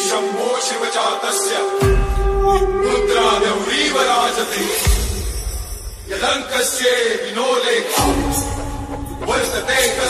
शम्भो शिवजातस्य रुद्रा गौरीव राजते यदङ्कस्य विनोलेखा वर्तते